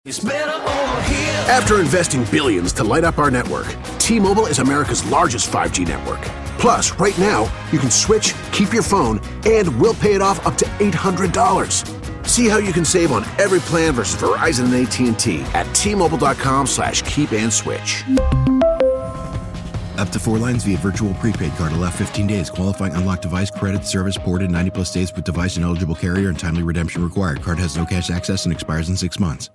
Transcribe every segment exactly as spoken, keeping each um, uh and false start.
It's better over here. After investing billions to light up our network, T-Mobile is America's largest five G network. Plus, right now, you can switch, keep your phone, and we'll pay it off up to eight hundred dollars. See how you can save on every plan versus Verizon and A T and T at T-Mobile.com slash keep and switch. Up to four lines via virtual prepaid card. Allow fifteen days. Qualifying unlocked device credit service ported ninety plus days with device and eligible carrier and timely redemption required. Card has no cash access and expires in six months.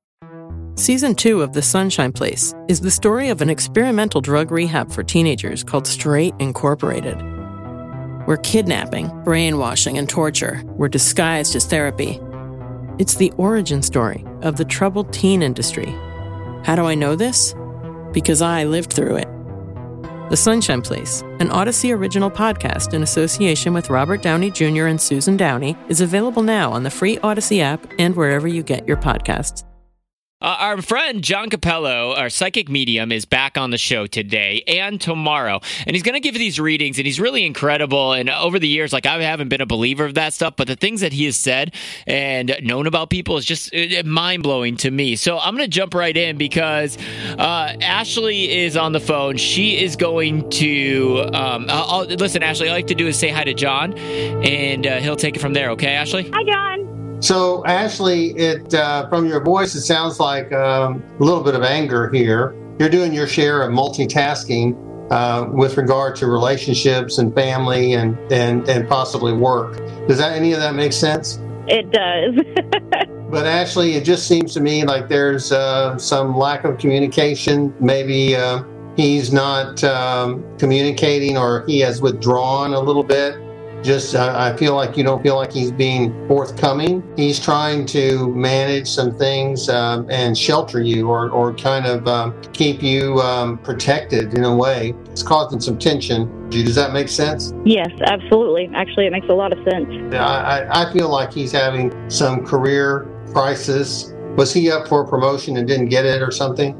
Season two of The Sunshine Place is the story of an experimental drug rehab for teenagers called Straight Incorporated, where kidnapping, brainwashing, and torture were disguised as therapy. It's the origin story of the troubled teen industry. How do I know this? Because I lived through it. The Sunshine Place, an Odyssey original podcast in association with Robert Downey Junior and Susan Downey, is available now on the free Odyssey app and wherever you get your podcasts. Uh, our friend John Capello, our psychic medium, is back on the show today and tomorrow. And he's going to give these readings, and he's really incredible. And over the years, like, I haven't been a believer of that stuff, but the things that he has said and known about people is just uh, mind-blowing to me. So I'm going to jump right in because uh, Ashley is on the phone. She is going to... Um, I'll, I'll, listen, Ashley, all I like to do is say hi to John, and uh, he'll take it from there. Okay, Ashley? Hi, John. So, Ashley, it uh, from your voice, it sounds like um, a little bit of anger here. You're doing your share of multitasking uh, with regard to relationships and family and, and, and possibly work. Does that any of that make sense? It does. But, Ashley, it just seems to me like there's uh, some lack of communication. Maybe uh, he's not um, communicating, or he has withdrawn a little bit. Just, uh, I feel like you don't feel like he's being forthcoming. He's trying to manage some things um, and shelter you, or, or kind of um, keep you um, protected in a way. It's causing some tension. Does that make sense? Yes, absolutely. Actually, it makes a lot of sense. I, I, I feel like he's having some career crisis. Was he up for a promotion and didn't get it or something?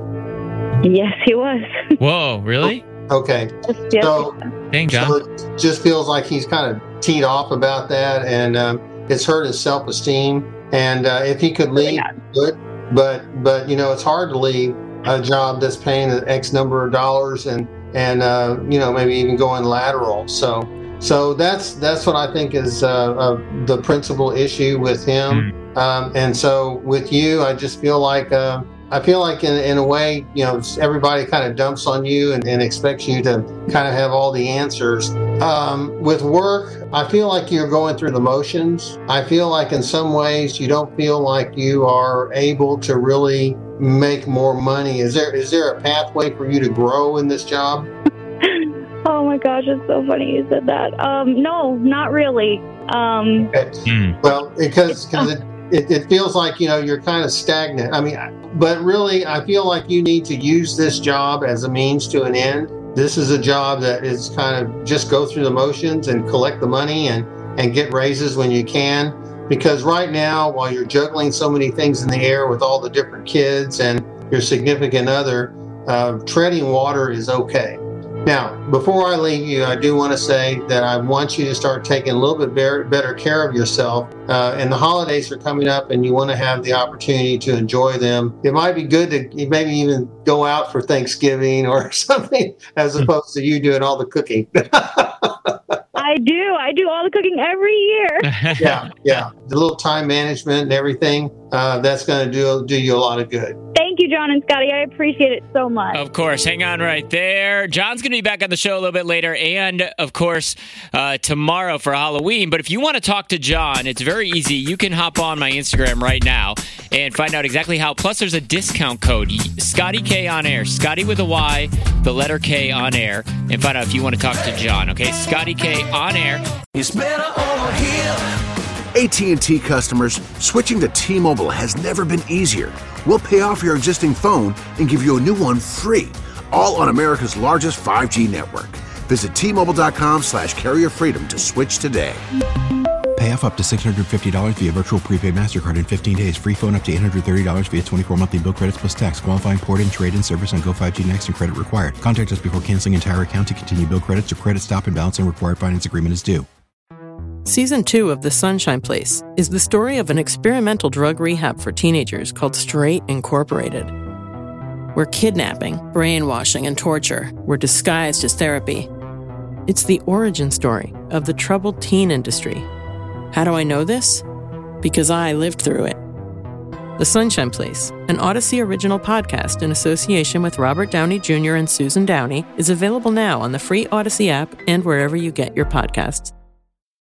Yes, he was. Whoa, really? Okay. Yes. So, Dang, John. so it just feels like he's kind of teed off about that, and um, it's hurt his self-esteem. And uh, if he could leave, good. But but you know, it's hard to leave a job that's paying an X number of dollars, and and uh, you know, maybe even going lateral. So so that's that's what I think is uh, uh, the principal issue with him. Mm. Um, and so with you, I just feel like. Uh, I feel like in, in a way, you know, everybody kind of dumps on you and, and expects you to kind of have all the answers. Um, with work, I feel like you're going through the motions. I feel like in some ways you don't feel like you are able to really make more money. Is there is there a pathway for you to grow in this job? Oh my gosh, it's so funny you said that. Um, no, not really. Um, okay. mm. Well, because because it. It, it feels like, you know, you're kind of stagnant. I mean, but really, I feel like you need to use this job as a means to an end. This is a job that is kind of just go through the motions and collect the money and, and get raises when you can. Because right now, while you're juggling so many things in the air with all the different kids and your significant other, uh, treading water is okay. Now, before I leave you, I do want to say that I want you to start taking a little bit better, better care of yourself. Uh, and the holidays are coming up, and you want to have the opportunity to enjoy them. It might be good to maybe even go out for Thanksgiving or something, as opposed to you doing all the cooking. I do. I do all the cooking every year. yeah, yeah. The little time management and everything, uh, that's going to do do you a lot of good. Thank you, John and Scotty. I appreciate it so much. Of course. Hang on right there. John's going to be back on the show a little bit later and, of course, uh, tomorrow for Halloween. But if you want to talk to John, it's very easy. You can hop on my Instagram right now and find out exactly how. Plus, there's a discount code, Scotty K on air. Scotty with a Y, the letter K on air, and find out if you want to talk to John, okay? Scotty K on air. It's better over here. A T and T customers, switching to T-Mobile has never been easier. We'll pay off your existing phone and give you a new one free, all on America's largest five G network. Visit T-Mobile.com slash carrier freedom to switch today. Pay off up to six hundred fifty dollars via virtual prepaid MasterCard in fifteen days. Free phone up to eight hundred thirty dollars via twenty-four monthly bill credits plus tax. Qualifying port-in, trade-in service on Go five G Next and credit required. Contact us before canceling entire account to continue bill credits or credit stop and balance and required finance agreement is due. Season two of The Sunshine Place is the story of an experimental drug rehab for teenagers called Straight Incorporated, where kidnapping, brainwashing, and torture were disguised as therapy. It's the origin story of the troubled teen industry. How do I know this? Because I lived through it. The Sunshine Place, an Odyssey original podcast in association with Robert Downey Junior and Susan Downey, is available now on the free Odyssey app and wherever you get your podcasts.